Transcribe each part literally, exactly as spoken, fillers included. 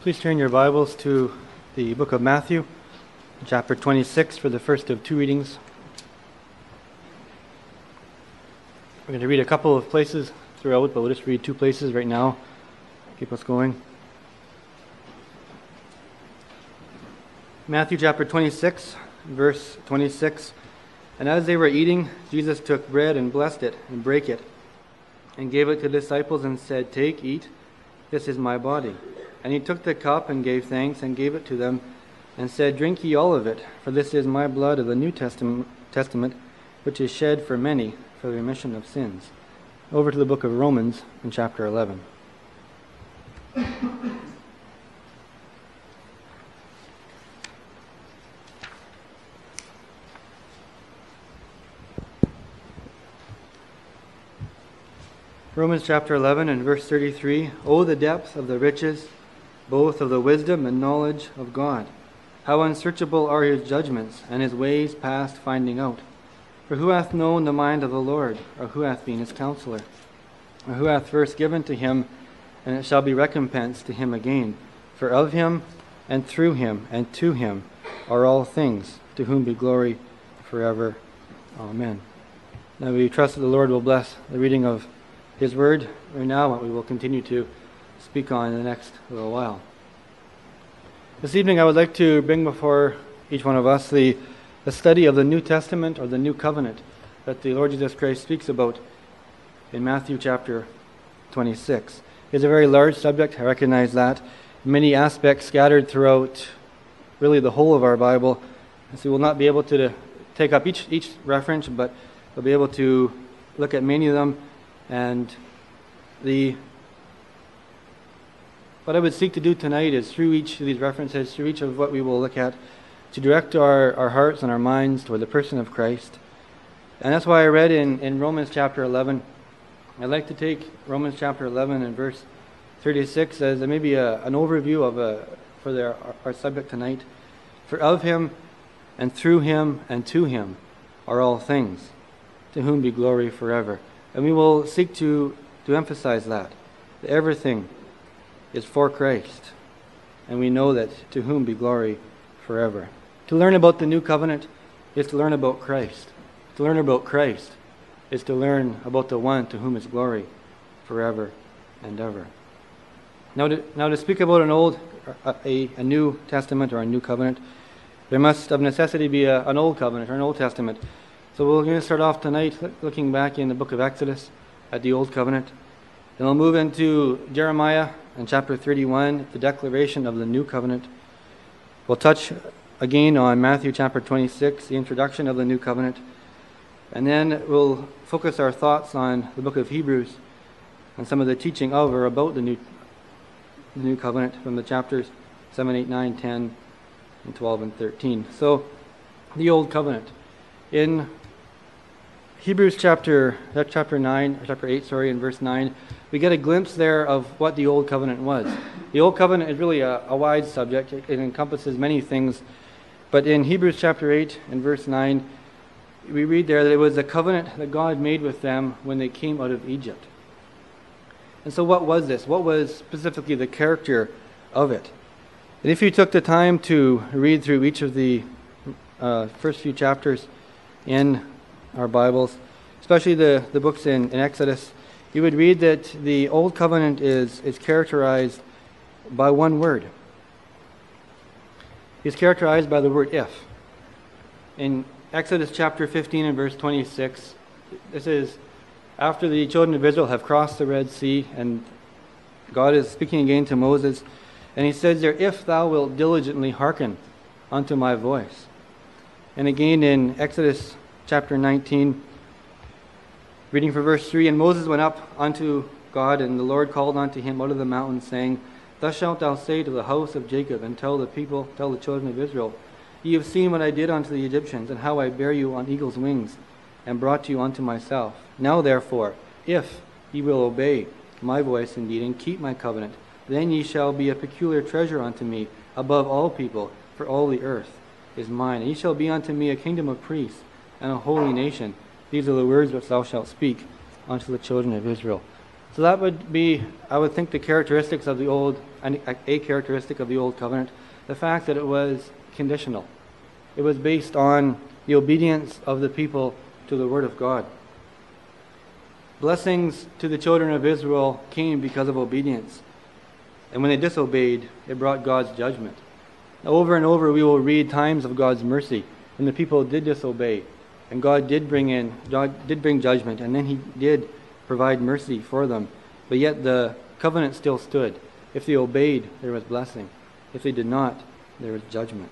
Please turn your Bibles to the book of Matthew, chapter twenty-six, for the first of two readings. We're going to read a couple of places throughout, but we'll just read two places right now. Keep us going. Matthew chapter twenty-six, verse twenty-six. And as they were eating, Jesus took bread and blessed it and brake it, and gave it to the disciples and said, "Take, eat, this is my body." And he took the cup and gave thanks and gave it to them and said, "Drink ye all of it, for this is my blood of the New Testament, testament, which is shed for many for the remission of sins." Over to the book of Romans in chapter eleven. Romans chapter eleven and verse thirty-three. "Oh, the depth of the riches, both of the wisdom and knowledge of God. How unsearchable are his judgments, and his ways past finding out. For who hath known the mind of the Lord, or who hath been his counselor? Or who hath first given to him, and it shall be recompensed to him again? For of him, and through him, and to him are all things, to whom be glory forever. Amen." Now we trust that the Lord will bless the reading of his word right now, what we will continue to speak on in the next little while. This evening I would like to bring before each one of us the, the study of the New Testament, or the New Covenant, that the Lord Jesus Christ speaks about in Matthew chapter twenty-six. It's a very large subject, I recognize that. Many aspects scattered throughout really the whole of our Bible. And so we'll not be able to, to take up each, each reference, but we'll be able to look at many of them. And the what I would seek to do tonight is, through each of these references, through each of what we will look at, to direct our, our hearts and our minds toward the person of Christ. And that's why I read in, in Romans chapter eleven. I'd like to take Romans chapter eleven and verse thirty-six as maybe a, an overview of a, for their, our, our subject tonight. "For of him, and through him, and to him are all things, to whom be glory forever." And we will seek to, to emphasize that, that everything is for Christ. And we know that to whom be glory forever. To learn about the new covenant is to learn about Christ. To learn about Christ is to learn about the one to whom is glory forever and ever. Now to, now to speak about an old, a, a new testament or a new covenant, there must of necessity be a, an old covenant or an Old Testament. So we're going to start off tonight looking back in the book of Exodus at the Old Covenant. Then we'll move into Jeremiah and chapter thirty-one, the declaration of the New Covenant. We'll touch again on Matthew chapter twenty-six, the introduction of the New Covenant. And then we'll focus our thoughts on the book of Hebrews and some of the teaching of or about the New, the New Covenant from the chapters seven, eight, nine, ten, and twelve, and thirteen. So, the Old Covenant. In Hebrews chapter chapter nine, or chapter eight, sorry, in verse nine, we get a glimpse there of what the Old Covenant was. The Old Covenant is really a, a wide subject. It, it encompasses many things. But in Hebrews chapter eight and verse nine, we read there that it was a covenant that God made with them when they came out of Egypt. And so what was this? What was specifically the character of it? And if you took the time to read through each of the uh, first few chapters in our Bibles, especially the, the books in, in Exodus, you would read that the Old Covenant is, is characterized by one word. It's characterized by the word "if." In Exodus chapter fifteen and verse twenty-six, this is after the children of Israel have crossed the Red Sea, and God is speaking again to Moses, and he says there, "If thou wilt diligently hearken unto my voice." And again in Exodus chapter nineteen, reading from verse three, "And Moses went up unto God, and the Lord called unto him out of the mountain, saying, Thus shalt thou say to the house of Jacob, and tell the people, tell the children of Israel, Ye have seen what I did unto the Egyptians, and how I bare you on eagle's wings, and brought you unto myself. Now therefore, if ye will obey my voice indeed, and keep my covenant, then ye shall be a peculiar treasure unto me above all people, for all the earth is mine. And ye shall be unto me a kingdom of priests, and a holy nation. These are the words which thou shalt speak unto the children of Israel." So that would be, I would think, the characteristics of the old, a characteristic of the old covenant, the fact that it was conditional. It was based on the obedience of the people to the Word of God. Blessings to the children of Israel came because of obedience. And when they disobeyed, it brought God's judgment. Over and over we will read times of God's mercy, when the people did disobey, and God did bring in, God did bring judgment, and then He did provide mercy for them. But yet the covenant still stood. If they obeyed, there was blessing. If they did not, there was judgment.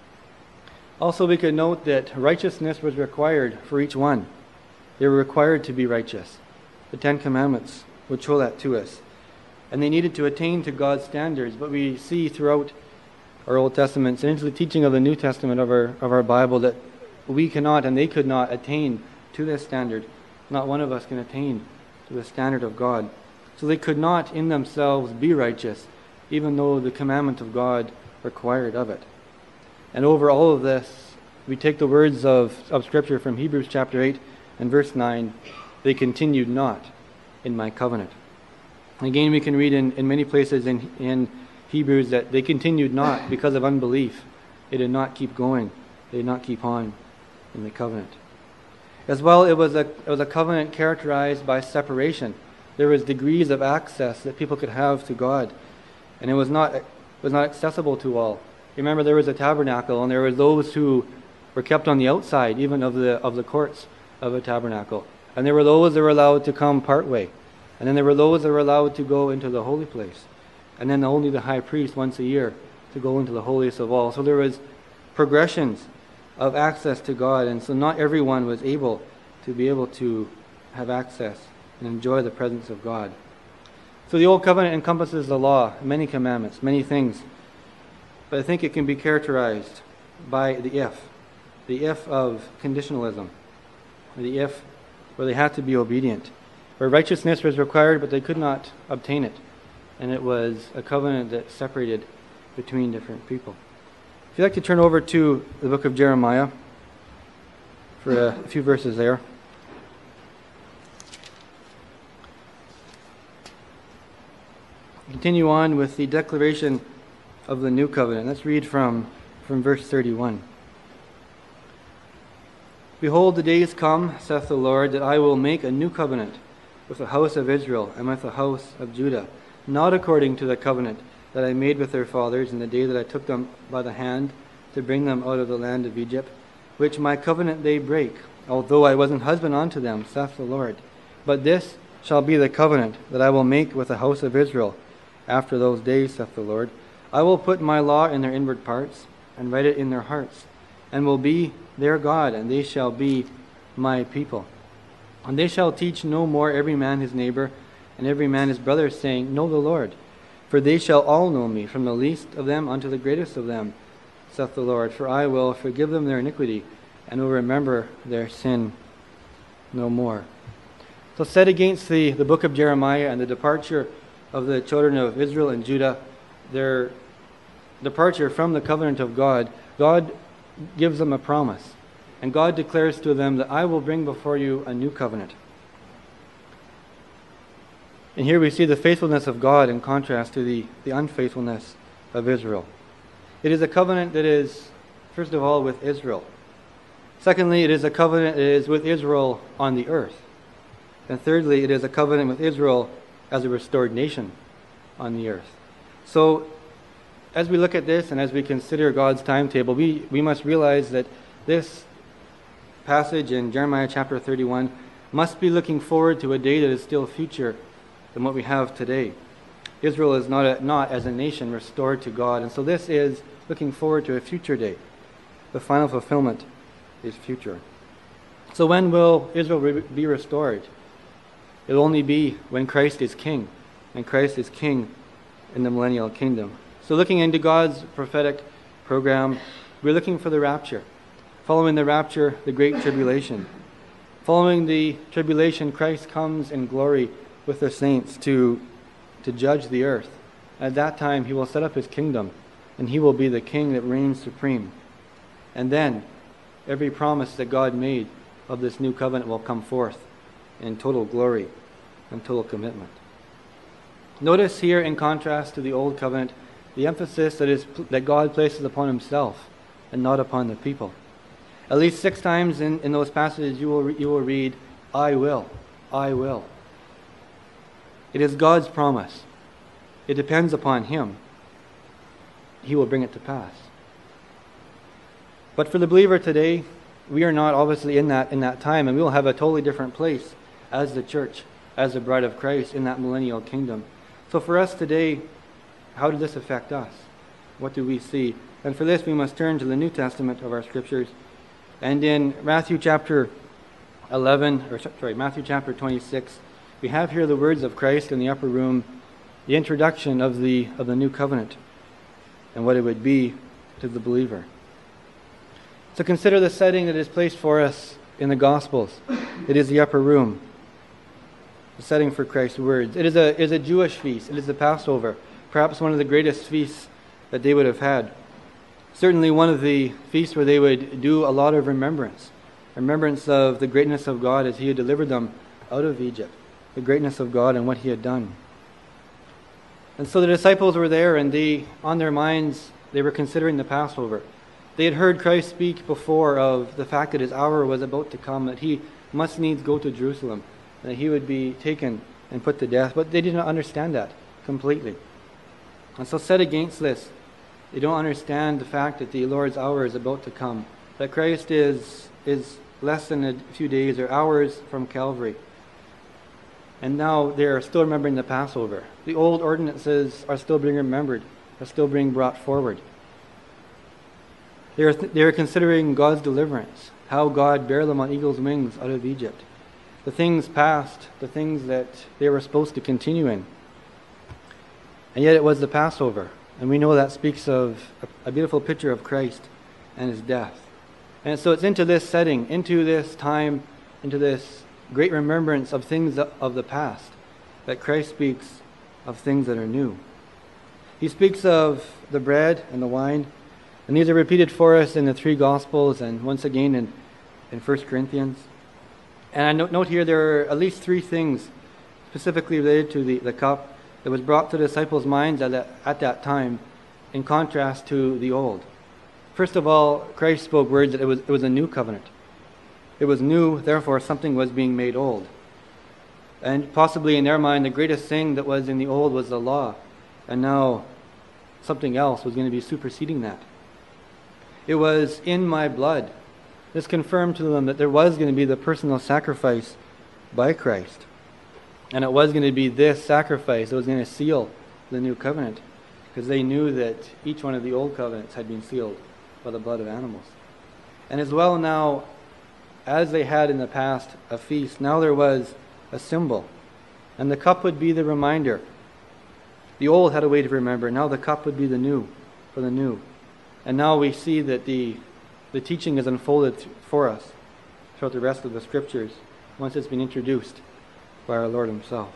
Also, we could note that righteousness was required for each one. They were required to be righteous. The Ten Commandments would show that to us. And they needed to attain to God's standards. But we see throughout our Old Testaments and into the teaching of the New Testament of our, of our Bible that we cannot and they could not attain to this standard. Not one of us can attain to the standard of God. So they could not in themselves be righteous, even though the commandment of God required of it. And over all of this, we take the words of, of Scripture from Hebrews chapter eight and verse nine, they continued not in my covenant. Again, we can read in, in many places in, in Hebrews that they continued not because of unbelief. They did not keep going. They did not keep on in the covenant. As well, it was a, it was a covenant characterized by separation. There was degrees of access that people could have to God, and it was not, it was not accessible to all. Remember, there was a tabernacle, and there were those who were kept on the outside, even of the of the courts of a tabernacle. And there were those that were allowed to come part way. And then there were those that were allowed to go into the holy place. And then only the high priest once a year to go into the holiest of all. So there was progressions of access to God. And so not everyone was able to be able to have access and enjoy the presence of God. So the Old Covenant encompasses the law, many commandments, many things. But I think it can be characterized by the if. The if of conditionalism. The if where they had to be obedient. Where righteousness was required, but they could not obtain it. And it was a covenant that separated between different people. If you'd like to turn over to the book of Jeremiah for a few verses there. Continue on with the declaration of the new covenant. Let's read from, from verse thirty-one. Behold, the days come, saith the Lord, that I will make a new covenant with the house of Israel and with the house of Judah, not according to the covenant that I made with their fathers in the day that I took them by the hand to bring them out of the land of Egypt, which my covenant they break, although I was an husband unto them, saith the Lord. But this shall be the covenant that I will make with the house of Israel after those days, saith the Lord. I will put my law in their inward parts, and write it in their hearts, and will be their God, and they shall be my people. And they shall teach no more every man his neighbor, and every man his brother, saying, Know the Lord. For they shall all know me, from the least of them unto the greatest of them, saith the Lord. For I will forgive them their iniquity, and will remember their sin no more. So set against the, the book of Jeremiah and the departure of the children of Israel and Judah, their departure from the covenant of God, God gives them a promise. And God declares to them that I will bring before you a new covenant. And here we see the faithfulness of God in contrast to the, the unfaithfulness of Israel. It is a covenant that is, first of all, with Israel. Secondly, it is a covenant that is with Israel on the earth. And thirdly, it is a covenant with Israel as a restored nation on the earth. So, as we look at this and as we consider God's timetable, we, we must realize that this passage in Jeremiah chapter thirty-one must be looking forward to a day that is still future than what we have today. Israel is not, a, not as a nation restored to God, and so this is looking forward to a future day. The final fulfillment is future. So when will Israel re- be restored? It will only be when Christ is king, and Christ is king in the millennial kingdom. So looking into God's prophetic program, we're looking for the rapture. Following the rapture, the great tribulation. Following the tribulation, Christ comes in glory with the saints to, to judge the earth. At that time, he will set up his kingdom, and he will be the king that reigns supreme. And then, every promise that God made of this new covenant will come forth in total glory and total commitment. Notice here, in contrast to the Old Covenant, the emphasis that is that God places upon himself and not upon the people. At least six times in, in those passages you will, you will read, I will, I will. It is God's promise. It depends upon him. He will bring it to pass. But for the believer today, we are not obviously in that in that time, and we will have a totally different place as the church, as the bride of Christ in that millennial kingdom. So for us today, how did this affect us? What do we see? And for this, we must turn to the New Testament of our scriptures. And in Matthew chapter eleven, or sorry, Matthew chapter twenty-six, we have here the words of Christ in the upper room, the introduction of the of the new covenant, and what it would be to the believer. So consider the setting that is placed for us in the Gospels. It is the upper room, the setting for Christ's words. It is a, it is a Jewish feast. It is the Passover, perhaps one of the greatest feasts that they would have had. Certainly one of the feasts where they would do a lot of remembrance, remembrance of the greatness of God as he had delivered them out of Egypt, the greatness of God and what he had done. And so the disciples were there, and they, on their minds, they were considering the Passover. They had heard Christ speak before of the fact that his hour was about to come, that he must needs go to Jerusalem, and that he would be taken and put to death. But they did not understand that completely. And so set against this, they don't understand the fact that the Lord's hour is about to come, that Christ is, is less than a few days or hours from Calvary. And now they are still remembering the Passover. The old ordinances are still being remembered, are still being brought forward. They are, th- they are considering God's deliverance, how God bare them on eagle's wings out of Egypt, the things past, the things that they were supposed to continue in. And yet it was the Passover, and we know that speaks of a, a beautiful picture of Christ and his death. And so it's into this setting, into this time, into this great remembrance of things of the past, that Christ speaks of things that are new. He speaks of the bread and the wine, and these are repeated for us in the three Gospels and once again in, in First Corinthians. And I note, note here there are at least three things specifically related to the, the cup that was brought to the disciples' minds at that, at that time in contrast to the old. First of all, Christ spoke words that it was, it was a new covenant. It was new, therefore something was being made old. And possibly in their mind, the greatest thing that was in the old was the law. And now something else was going to be superseding that. It was in my blood. This confirmed to them that there was going to be the personal sacrifice by Christ. And it was going to be this sacrifice that was going to seal the new covenant, because they knew that each one of the old covenants had been sealed by the blood of animals. And as well now, as they had in the past a feast, now there was a symbol. And the cup would be the reminder. The old had a way to remember. Now the cup would be the new, for the new. And now we see that the, the teaching is unfolded for us throughout the rest of the scriptures once it's been introduced by our Lord himself.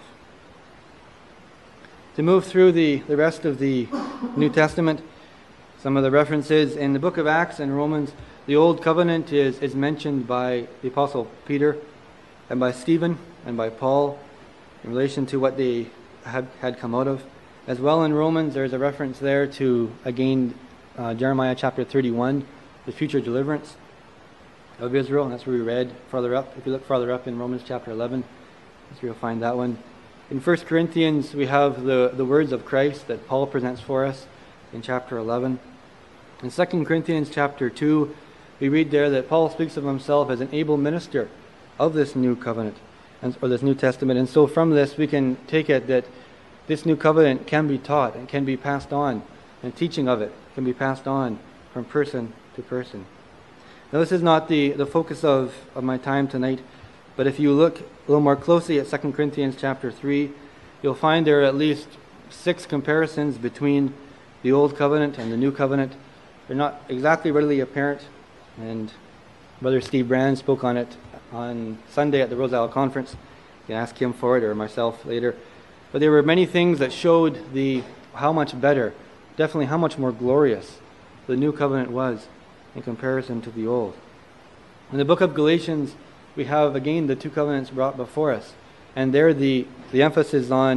To move through the, the rest of the New Testament, some of the references in the book of Acts and Romans, the Old Covenant is, is mentioned by the Apostle Peter and by Stephen and by Paul in relation to what they had, had come out of. As well in Romans, there's a reference there to, again, uh, Jeremiah chapter thirty-one, the future deliverance of Israel, and that's where we read farther up. If you look farther up in Romans chapter eleven, that's where you'll find that one. In First Corinthians, we have the, the words of Christ that Paul presents for us in chapter eleven. In Second Corinthians chapter two, we read there that Paul speaks of himself as an able minister of this new covenant, and, or this New Testament. And so from this, we can take it that this new covenant can be taught and can be passed on, and teaching of it can be passed on from person to person. Now, this is not the, the focus of, of my time tonight, but if you look a little more closely at Second Corinthians chapter three, you'll find there are at least six comparisons between the Old Covenant and the New Covenant. They're not exactly readily apparent, and Brother Steve Brand spoke on it on Sunday at the Roselle Conference. You can ask him for it or myself later. But there were many things that showed the how much better, definitely how much more glorious the New Covenant was in comparison to the Old. In the book of Galatians, we have again the two covenants brought before us, and there the, the emphasis on the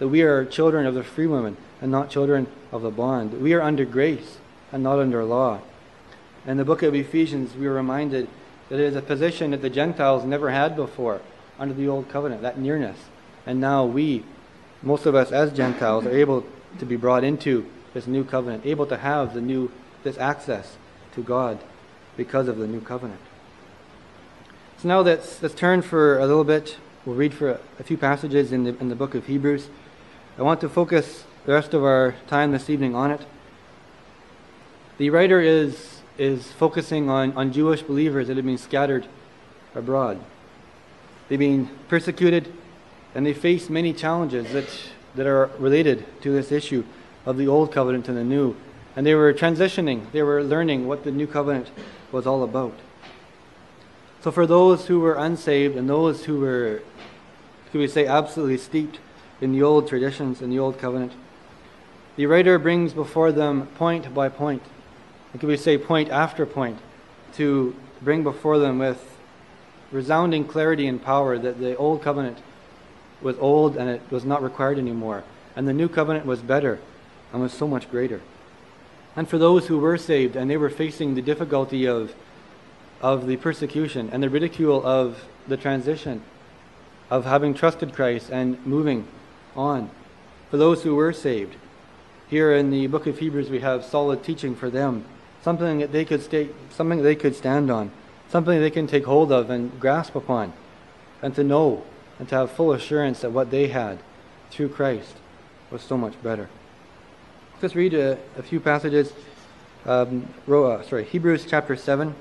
that we are children of the free woman and not children of the bond. That we are under grace and not under law. In the book of Ephesians, we are reminded that it is a position that the Gentiles never had before under the old covenant, that nearness. And now we, most of us as Gentiles, are able to be brought into this new covenant, able to have the new this access to God because of the new covenant. So now let's, let's turn for a little bit. We'll read for a, a few passages in the, in the book of Hebrews. I want to focus the rest of our time this evening on it. The writer is, is focusing on, on Jewish believers that have been scattered abroad. They've been persecuted, and they face many challenges that, that are related to this issue of the old covenant and the new. And they were transitioning, they were learning what the new covenant was all about. So for those who were unsaved and those who were, could we say, absolutely steeped in the old traditions and the old covenant, the writer brings before them point by point, and could we say point after point, to bring before them with resounding clarity and power that the old covenant was old and it was not required anymore, and the new covenant was better and was so much greater. And for those who were saved and they were facing the difficulty of, of the persecution and the ridicule of the transition, of having trusted Christ and moving on, for those who were saved, here in the book of Hebrews we have solid teaching for them, something that they could stay, something that they could stand on, something they can take hold of and grasp upon, and to know and to have full assurance that what they had through Christ was so much better. Let's read a, a few passages. Um, uh, sorry, Hebrews chapter seven.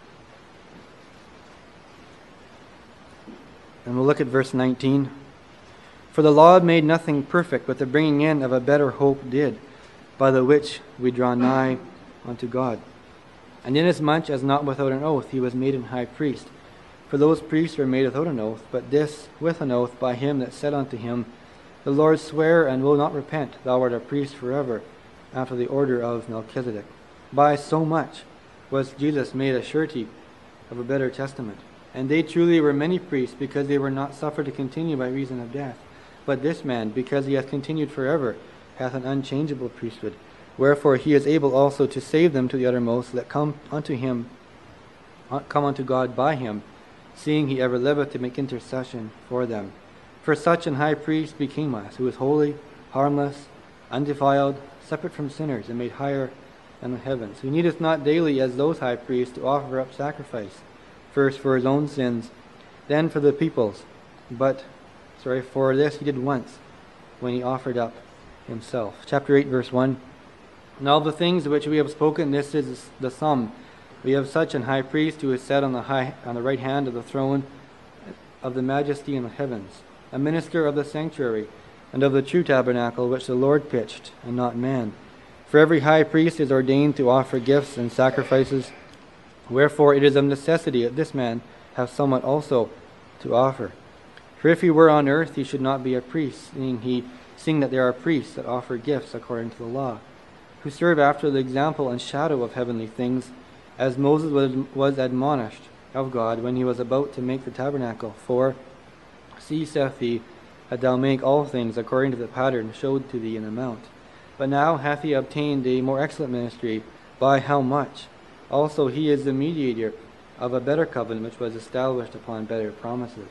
And we'll look at verse nineteen. For the law made nothing perfect, but the bringing in of a better hope did, by the which we draw nigh unto God. And inasmuch as not without an oath he was made an high priest, for those priests were made without an oath, but this with an oath by him that said unto him, The Lord swear and will not repent, thou art a priest forever, after the order of Melchizedek. By so much was Jesus made a surety of a better testament. And they truly were many priests, because they were not suffered to continue by reason of death. But this man, because he hath continued forever, hath an unchangeable priesthood. Wherefore he is able also to save them to the uttermost that come unto him, come unto God by him, seeing he ever liveth to make intercession for them. For such an high priest became us, who is holy, harmless, undefiled, separate from sinners, and made higher than the heavens, who needeth not daily as those high priests to offer up sacrifice, first for his own sins, then for the people's. But, sorry, for this he did once, when he offered up himself. Chapter eight, verse one. And all the things which we have spoken, this is the sum. We have such an high priest who is set on the high on the right hand of the throne of the majesty in the heavens, a minister of the sanctuary, and of the true tabernacle which the Lord pitched, and not man. For every high priest is ordained to offer gifts and sacrifices, wherefore it is of necessity that this man have somewhat also to offer. For if he were on earth, he should not be a priest, seeing, he, seeing that there are priests that offer gifts according to the law, who serve after the example and shadow of heavenly things, as Moses was, was admonished of God when he was about to make the tabernacle. For, see, saith he, that thou make all things according to the pattern showed to thee in the mount. But now hath he obtained a more excellent ministry, by how much? Also he is the mediator of a better covenant, which was established upon better promises.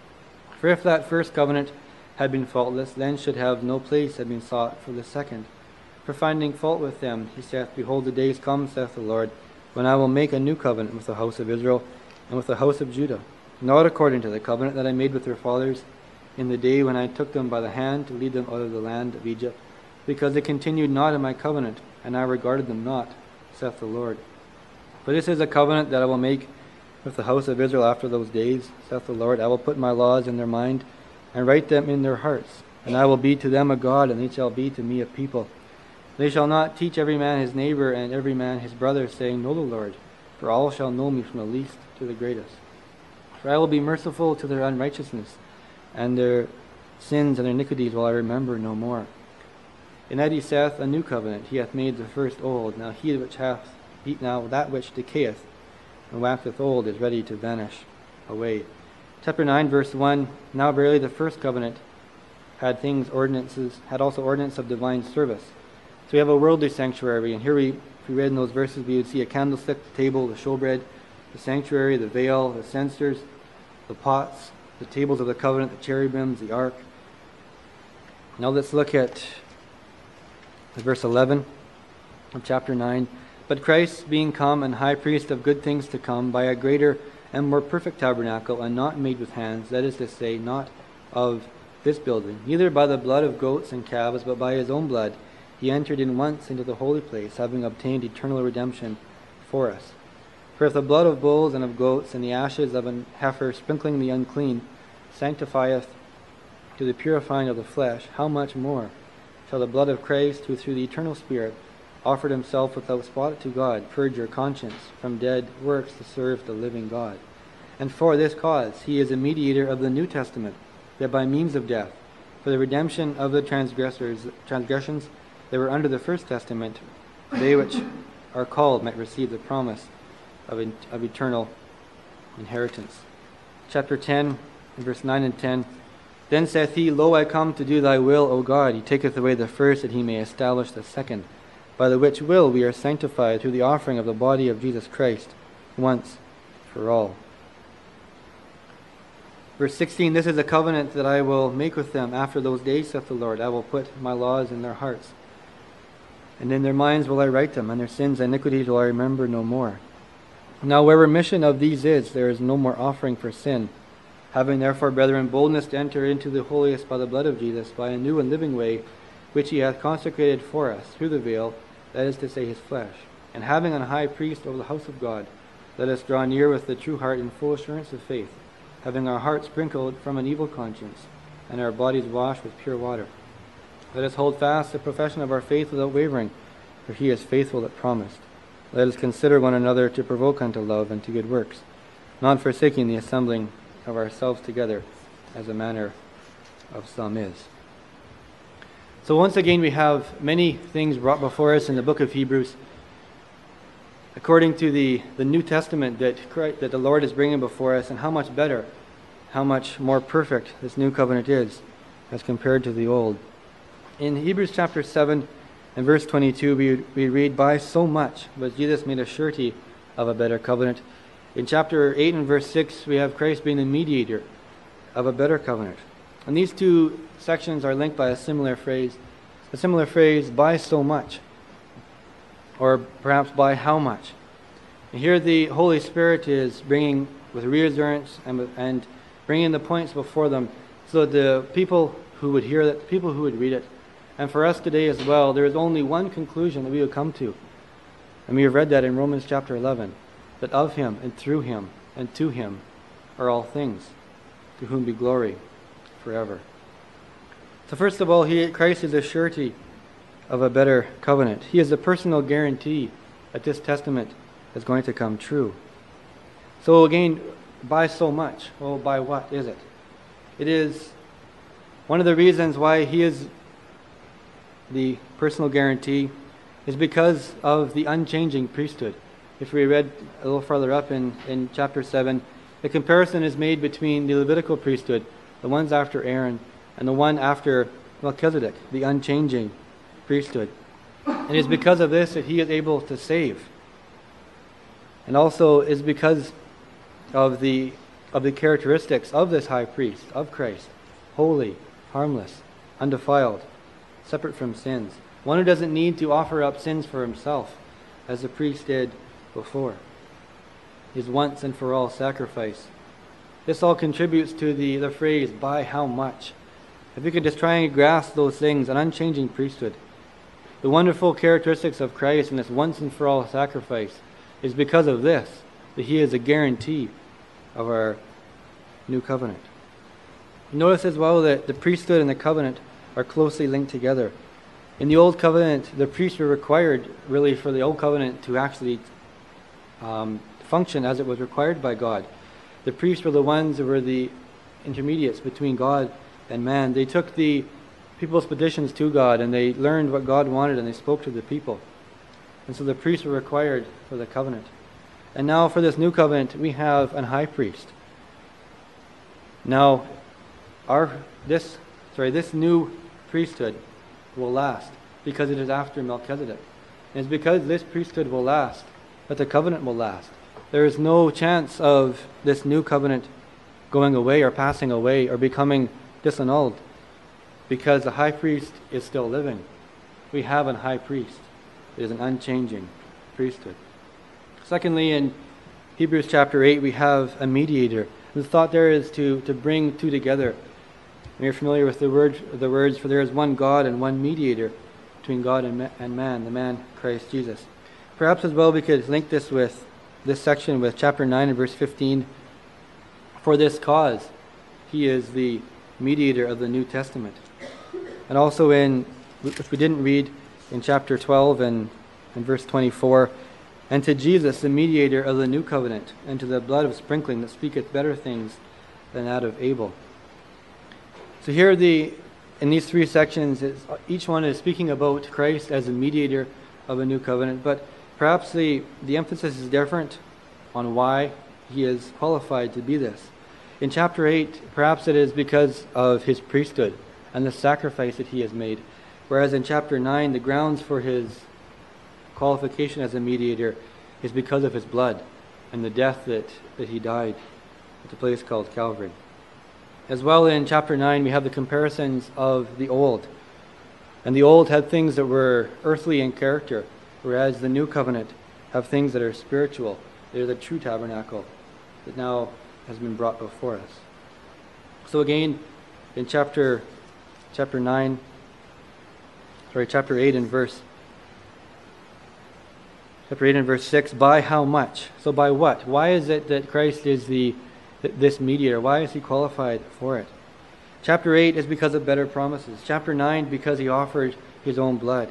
For if that first covenant had been faultless, then should have no place have been sought for the second. For finding fault with them, he saith, Behold, the days come, saith the Lord, when I will make a new covenant with the house of Israel and with the house of Judah, not according to the covenant that I made with their fathers in the day when I took them by the hand to lead them out of the land of Egypt, because they continued not in my covenant, and I regarded them not, saith the Lord. For this is a covenant that I will make with the house of Israel after those days, saith the Lord. I will put my laws in their mind, and write them in their hearts, and I will be to them a God, and they shall be to me a people. They shall not teach every man his neighbor and every man his brother, saying, Know the Lord, for all shall know me from the least to the greatest. For I will be merciful to their unrighteousness, and their sins and their iniquities will I remember no more. In that he saith, A new covenant, he hath made the first old. Now he which hath, now that which decayeth and waxeth old is ready to vanish away. Chapter nine, verse one, Now verily the first covenant had things, ordinances, had also ordinance of divine service. So we have a worldly sanctuary, and here we, if we read in those verses, we would see a candlestick, the table, the showbread, the sanctuary, the veil, the censers, the pots, the tables of the covenant, the cherubims, the ark. Now let's look at verse eleven of chapter nine. But Christ, being come and high priest of good things to come, by a greater and more perfect tabernacle, and not made with hands, that is to say, not of this building, neither by the blood of goats and calves, but by his own blood, he entered in once into the holy place, having obtained eternal redemption for us. For if the blood of bulls and of goats and the ashes of an heifer sprinkling the unclean sanctifieth to the purifying of the flesh, how much more shall the blood of Christ, who through the eternal Spirit offered himself without spot to God, purge your conscience from dead works to serve the living God? And for this cause he is a mediator of the New Testament, that by means of death, for the redemption of the transgressors, transgressions that were under the first testament, they which are called might receive the promise of, in, of eternal inheritance. Chapter ten, verse nine and ten. Then saith he, Lo, I come to do thy will, O God. He taketh away the first, that he may establish the second, by the which will we are sanctified through the offering of the body of Jesus Christ, once for all. Verse sixteen, This is a covenant that I will make with them after those days, saith the Lord. I will put my laws in their hearts, and in their minds will I write them, and their sins and iniquities will I remember no more. Now where remission of these is, there is no more offering for sin. Having therefore, brethren, boldness to enter into the holiest by the blood of Jesus, by a new and living way, which he hath consecrated for us through the veil, that is to say, his flesh. And having an high priest over the house of God, let us draw near with the true heart in full assurance of faith, having our hearts sprinkled from an evil conscience, and our bodies washed with pure water. Let us hold fast the profession of our faith without wavering, for he is faithful that promised. Let us consider one another to provoke unto love and to good works, not forsaking the assembling of ourselves together, as a manner of some is. So once again, we have many things brought before us in the book of Hebrews, according to the, the New Testament that Christ, that the Lord is bringing before us, and how much better, how much more perfect this new covenant is as compared to the old. In Hebrews chapter seven and verse twenty-two, we, we read, By so much was Jesus made a surety of a better covenant. In chapter eight and verse six, we have Christ being the mediator of a better covenant. And these two sections are linked by a similar phrase, a similar phrase, by so much, or perhaps by how much. And here the Holy Spirit is bringing with reassurance and, and bringing the points before them, so that the people who would hear it, people who would read it, and for us today as well, there is only one conclusion that we would come to. And we have read that in Romans chapter eleven, that of him and through him and to him are all things, to whom be glory forever. So first of all, he, Christ is a surety of a better covenant. He is a personal guarantee that this testament is going to come true. So again, by so much. Well, by what is it? It is one of the reasons why he is the personal guarantee is because of the unchanging priesthood. If we read a little further up in, in chapter seven, the comparison is made between the Levitical priesthood, the ones after Aaron, and the one after Melchizedek, the unchanging priesthood. And it is because of this that he is able to save. And also is because of the of the characteristics of this high priest, of Christ, holy, harmless, undefiled, separate from sins. One who doesn't need to offer up sins for himself, as the priest did before. His once and for all sacrifice. This all contributes to the, the phrase, by how much. If you could just try and grasp those things, an unchanging priesthood. The wonderful characteristics of Christ and this once and for all sacrifice is because of this, that he is a guarantee of our new covenant. Notice as well that the priesthood and the covenant are closely linked together. In the Old Covenant, the priests were required, really, for the Old Covenant to actually um, function as it was required by God. The priests were the ones who were the intermediates between God and man. They took the people's petitions to God, and they learned what God wanted, and they spoke to the people. And so the priests were required for the covenant. And now for this new covenant, we have an high priest. Now, our this sorry, this new priesthood will last because it is after Melchizedek. And it's because this priesthood will last that the covenant will last. There is no chance of this new covenant going away or passing away or becoming disannulled because the high priest is still living. We have a high priest. It is an unchanging priesthood. Secondly, in Hebrews chapter eight, we have a mediator. The thought there is to, to bring two together. And you're familiar with the word, the words, for there is one God and one mediator between God and, ma- and man, the man Christ Jesus. Perhaps as well we could link this with this section with chapter nine and verse fifteen. For this cause, he is the mediator of the New Testament. And also in, which we didn't read, in chapter twelve and, and verse twenty-four, and to Jesus, the mediator of the new covenant, and to the blood of sprinkling that speaketh better things than that of Abel. So here the in these three sections, it's, each one is speaking about Christ as the mediator of a new covenant, but perhaps the, the emphasis is different on why he is qualified to be this. In chapter eight, perhaps it is because of his priesthood and the sacrifice that he has made, whereas in chapter nine, the grounds for his qualification as a mediator is because of his blood and the death that, that he died at the place called Calvary. As well, in chapter nine, we have the comparisons of the old. And the old had things that were earthly in character, whereas the new covenant have things that are spiritual. They're the true tabernacle that now has been brought before us. So again, in chapter chapter nine, sorry, chapter eight and verse chapter eight and verse six, by how much? So by what? Why is it that Christ is the this mediator? Why is he qualified for it? Chapter eight is because of better promises. Chapter nine, because he offered his own blood.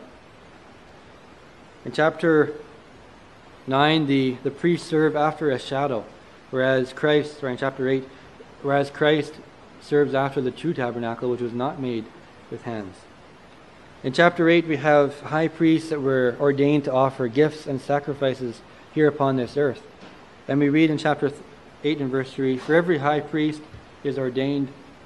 In chapter nine, the, the priests serve after a shadow, whereas Christ, sorry, in chapter eight, whereas Christ serves after the true tabernacle, which was not made with hands. In chapter eight, we have high priests that were ordained to offer gifts and sacrifices here upon this earth. And we read in chapter eight and verse three, for every high priest is ordained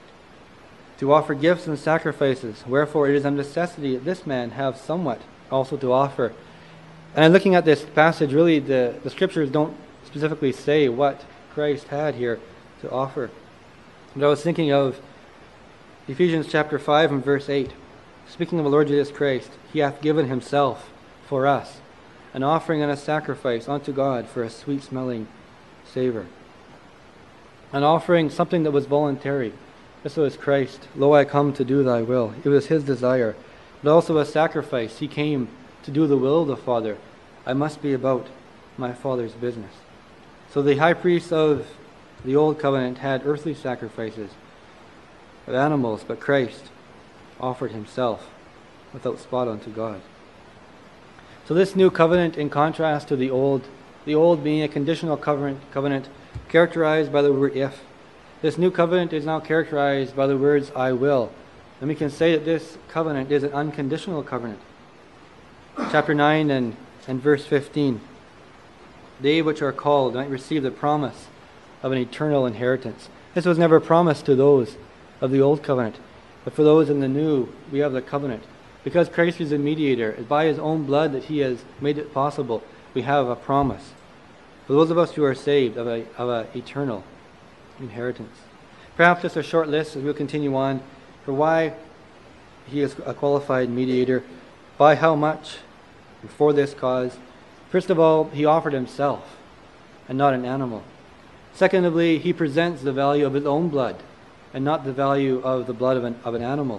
to offer gifts and sacrifices, wherefore it is a necessity that this man have somewhat also to offer. And looking at this passage, really the, the scriptures don't specifically say what Christ had here to offer. But I was thinking of Ephesians chapter five and verse eight. Speaking of the Lord Jesus Christ, he hath given himself for us, an offering and a sacrifice unto God for a sweet-smelling savor. An offering, something that was voluntary. This was Christ. Lo, I come to do thy will. It was his desire. But also a sacrifice. He came to do the will of the Father. I must be about my Father's business. So the high priest of the Old Covenant had earthly sacrifices of animals, but Christ offered himself without spot unto God. So this new covenant, in contrast to the old, the old being a conditional covenant, covenant characterized by the word if, this new covenant is now characterized by the words I will. And we can say that this covenant is an unconditional covenant. Chapter nine and, and verse fifteen. They which are called might receive the promise of an eternal inheritance. This was never promised to those of the old covenant, but for those in the new, we have the covenant. Because Christ is a mediator, it's by his own blood that he has made it possible. We have a promise for those of us who are saved of a of a eternal inheritance. Perhaps just a short list as we'll continue on for why he is a qualified mediator, by how much, and for this cause. First of all, he offered himself and not an animal. Secondly, he presents the value of his own blood and not the value of the blood of an, of an animal.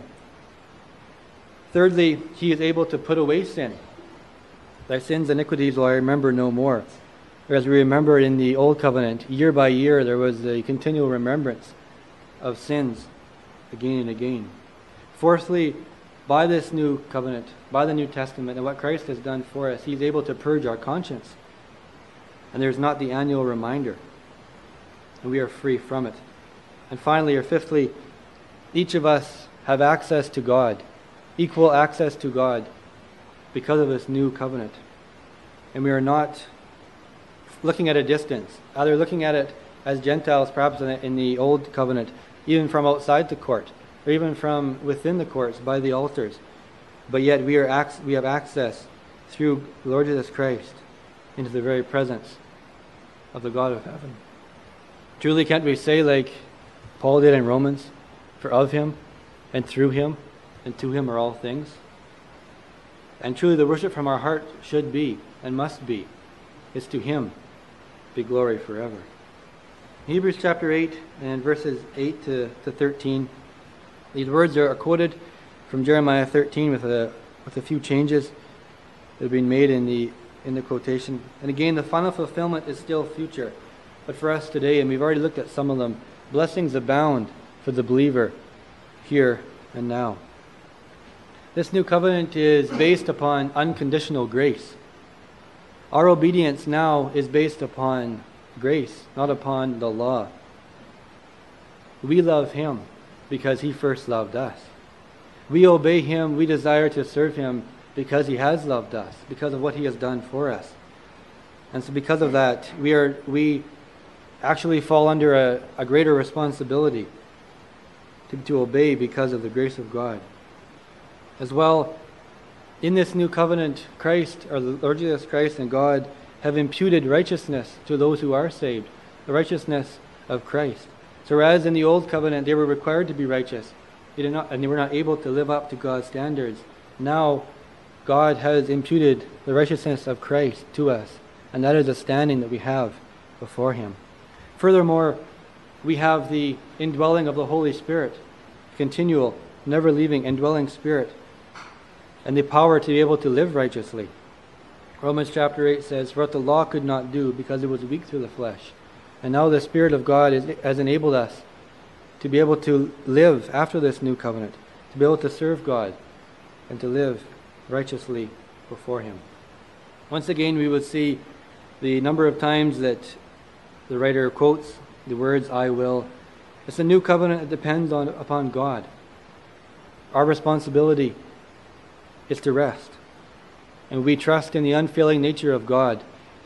Thirdly, he is able to put away sin. Thy sins and iniquities will I remember no more. Whereas we remember in the Old Covenant, year by year, there was a continual remembrance of sins again and again. Fourthly, by this new covenant, by the New Testament, and what Christ has done for us, he's able to purge our conscience. And there's not the annual reminder. And we are free from it. And finally, or fifthly, each of us have access to God, equal access to God, because of this new covenant. And we are not looking at a distance, either looking at it as Gentiles perhaps in the, in the old covenant, even from outside the court, or even from within the courts by the altars. But yet we are ac- we have access through the Lord Jesus Christ into the very presence of the God of heaven. Truly, can't we say like Paul did in Romans, for of him and through him and to him are all things? And truly the worship from our heart should be and must be, is to him be glory forever. Hebrews chapter eight and verses eight to, to thirteen. These words are quoted from Jeremiah thirteen with a with a few changes that have been made in the in the quotation. And again, the final fulfillment is still future. But for us today, and we've already looked at some of them, blessings abound for the believer here and now. This new covenant is based upon unconditional grace. Our obedience now is based upon grace, not upon the law. We love him because he first loved us. We obey him, we desire to serve him because he has loved us, because of what he has done for us. And so because of that, we are we actually fall under a, a greater responsibility to, to obey because of the grace of God. As well, in this new covenant, Christ, or the Lord Jesus Christ and God, have imputed righteousness to those who are saved, the righteousness of Christ. So whereas in the old covenant they were required to be righteous, they did not, and they were not able to live up to God's standards, now God has imputed the righteousness of Christ to us, and that is a standing that we have before him. Furthermore, we have the indwelling of the Holy Spirit, continual, never leaving indwelling Spirit, and the power to be able to live righteously. Romans chapter eight says, "For what the law could not do, because it was weak through the flesh." And now the Spirit of God is, has enabled us to be able to live after this new covenant, to be able to serve God, and to live righteously before him. Once again, we would see the number of times that the writer quotes the words, "I will." It's a new covenant that depends on upon God. Our responsibility is to rest. And we trust in the unfailing nature of God,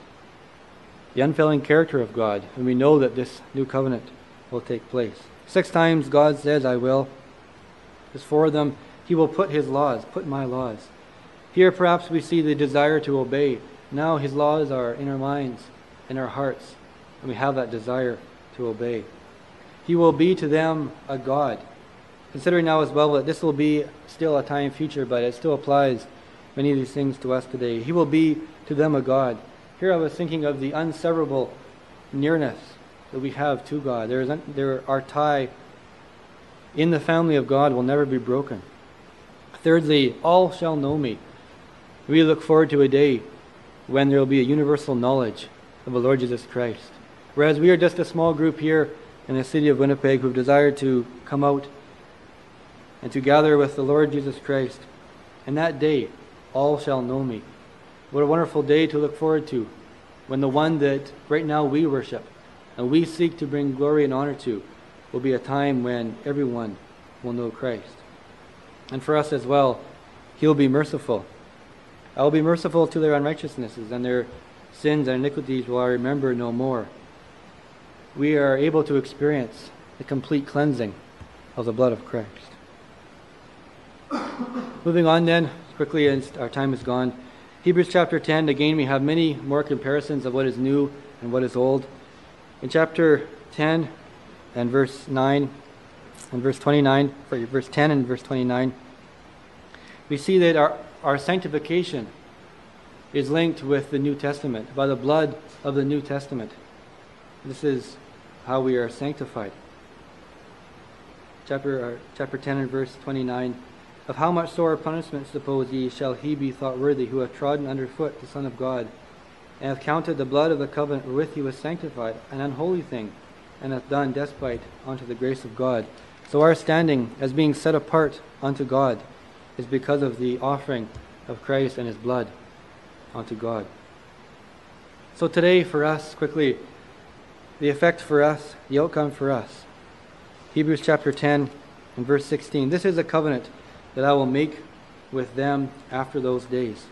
the unfailing character of God, and we know that this new covenant will take place. Six times God says, "I will." As for them, he will put his laws, put my laws. Here perhaps we see the desire to obey. Now his laws are in our minds, in our hearts, and we have that desire to obey. He will be to them a God. Considering now as well that this will be still a time future, but it still applies many of these things to us today. He will be to them a God. Here I was thinking of the unseverable nearness that we have to God. There is un- there our tie in the family of God will never be broken. Thirdly, all shall know me. We look forward to a day when there will be a universal knowledge of the Lord Jesus Christ. Whereas we are just a small group here in the city of Winnipeg who have desired to come out and to gather with the Lord Jesus Christ. And that day, all shall know me. What a wonderful day to look forward to, when the one that right now we worship and we seek to bring glory and honor to will be a time when everyone will know Christ. And for us as well, he'll be merciful. I will be merciful to their unrighteousnesses, and their sins and iniquities will I remember no more. We are able to experience the complete cleansing of the blood of Christ. Moving on then, quickly, and our time is gone. Hebrews chapter ten, again we have many more comparisons of what is new and what is old. In chapter ten and verse nine and verse twenty-nine, verse ten and verse twenty-nine, we see that our, our sanctification is linked with the New Testament, by the blood of the New Testament. This is how we are sanctified. Chapter, uh, chapter ten and verse twenty-nine, "Of how much sore punishment, suppose ye, shall he be thought worthy, who hath trodden under foot the Son of God, and hath counted the blood of the covenant wherewith he was sanctified an unholy thing, and hath done despite unto the grace of God." So our standing as being set apart unto God is because of the offering of Christ and his blood unto God. So today for us, quickly, the effect for us, the outcome for us. Hebrews chapter ten and verse sixteen. "This is a covenant that I will make with them after those days.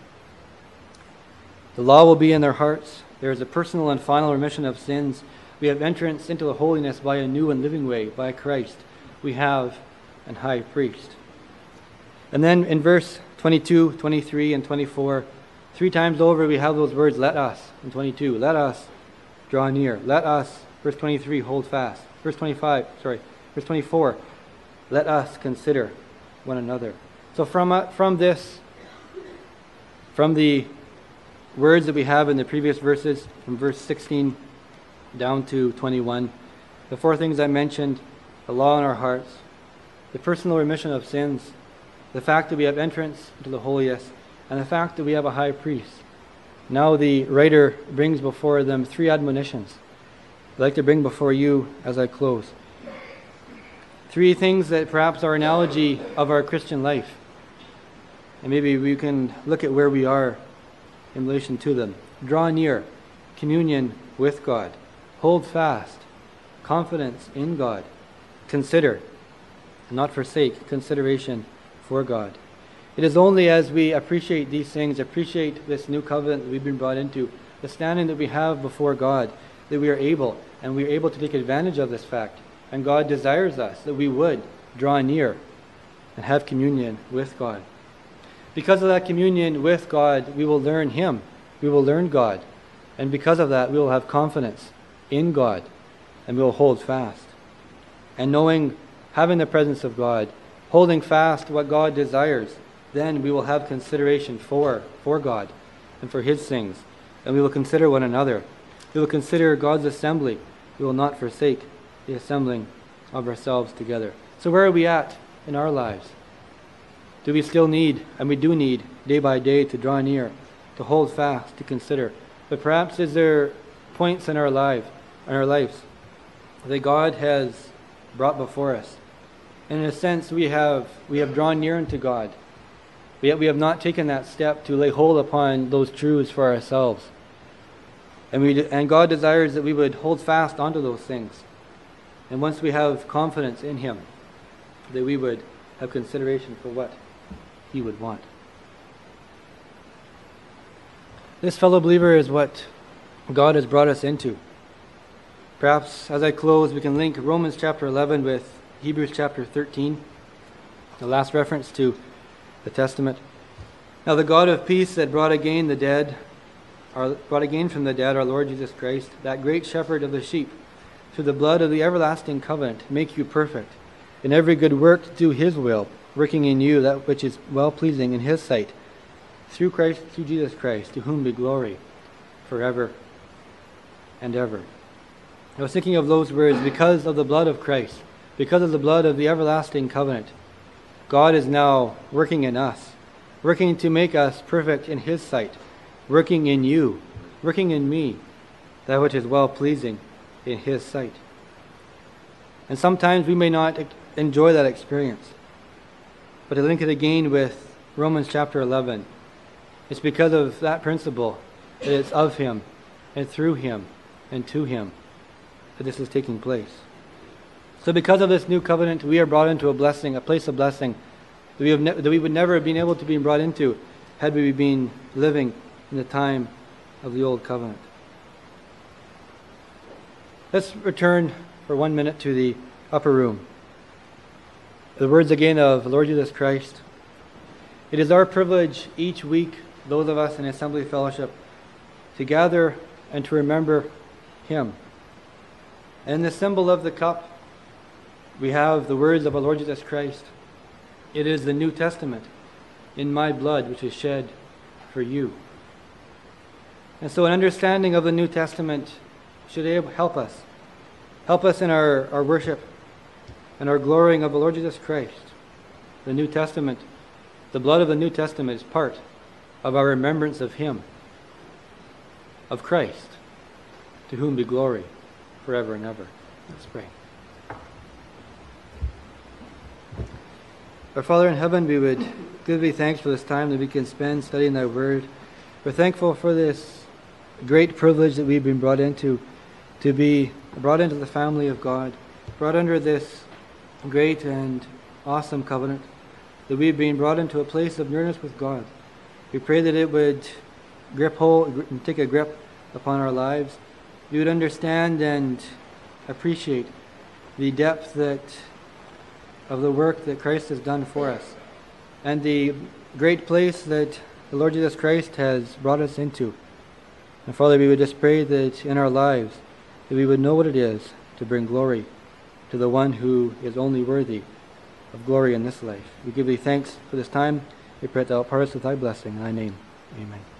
The law will be in their hearts. There is a personal and final remission of sins. We have entrance into the holiness by a new and living way, by Christ. We have and high priest. And then in verse twenty-two, twenty-three, and twenty-four, three times over we have those words, let us, in twenty-two, let us draw near. Let us, verse twenty-three, hold fast. Verse twenty-five, sorry, verse twenty-four, let us consider one another. So from, uh, from this, from the words that we have in the previous verses, from verse sixteen down to twenty-one, the four things I mentioned, the law in our hearts, the personal remission of sins, the fact that we have entrance into the holiest, and the fact that we have a high priest. Now the writer brings before them three admonitions I'd like to bring before you as I close. Three things that perhaps are analogy of our Christian life. And maybe we can look at where we are in relation to them. Draw near, communion with God. Hold fast, confidence in God. Consider, not forsake, consideration for God. It is only as we appreciate these things, appreciate this new covenant that we've been brought into, the standing that we have before God, that we are able, and we are able to take advantage of this fact. And God desires us that we would draw near and have communion with God. Because of that communion with God, we will learn Him. We will learn God. And because of that, we will have confidence in God. And we will hold fast. And knowing, having the presence of God, holding fast what God desires, then we will have consideration for, for God and for His things. And we will consider one another. We will consider God's assembly. We will not forsake the assembling of ourselves together. So where are we at in our lives? Do we still need, and we do need, day by day to draw near, to hold fast, to consider? But perhaps is there points in our life, in our lives that God has brought before us? And in a sense, we have we have drawn near unto God, but yet we have not taken that step to lay hold upon those truths for ourselves. And we and God desires that we would hold fast onto those things. And once we have confidence in Him, that we would have consideration for what He would want. This, fellow believer, is what God has brought us into. Perhaps as I close, we can link Romans chapter eleven with Hebrews chapter thirteen, the last reference to the Testament. Now the God of peace that brought again the dead, our, brought again from the dead our Lord Jesus Christ, that great shepherd of the sheep, through the blood of the everlasting covenant, make you perfect, in every good work to do His will, working in you that which is well-pleasing in His sight, through Christ, through Jesus Christ, to whom be glory forever and ever. I was thinking of those words, because of the blood of Christ, because of the blood of the everlasting covenant, God is now working in us, working to make us perfect in His sight, working in you, working in me, that which is well-pleasing in His sight. And sometimes we may not enjoy that experience. But to link it again with Romans chapter eleven, it's because of that principle that it's of Him and through Him and to Him that this is taking place. So because of this new covenant, we are brought into a blessing, a place of blessing that we, have ne- that we would never have been able to be brought into had we been living in the time of the old covenant. Let's return for one minute to the upper room. The words again of the Lord Jesus Christ. It is our privilege each week, those of us in Assembly Fellowship, to gather and to remember Him. And the symbol of the cup, we have the words of our Lord Jesus Christ. It is the New Testament in my blood, which is shed for you. And so an understanding of the New Testament should help us. Help us in our, our worship and our glorying of the Lord Jesus Christ. The New Testament, the blood of the New Testament is part of our remembrance of Him, of Christ, to whom be glory forever and ever. Let's pray. Our Father in heaven, we would give Thee thanks for this time that we can spend studying Thy Word. We're thankful for this great privilege that we've been brought into, to be brought into the family of God, brought under this great and awesome covenant, that we've been brought into a place of nearness with God. We pray that it would grip hold and take a grip upon our lives. We would understand and appreciate the depth that of the work that Christ has done for us and the great place that the Lord Jesus Christ has brought us into. And Father, we would just pray that in our lives that we would know what it is to bring glory to the one who is only worthy of glory in this life. We give thee thanks for this time. We pray that thou part us with thy blessing. In thy name, amen.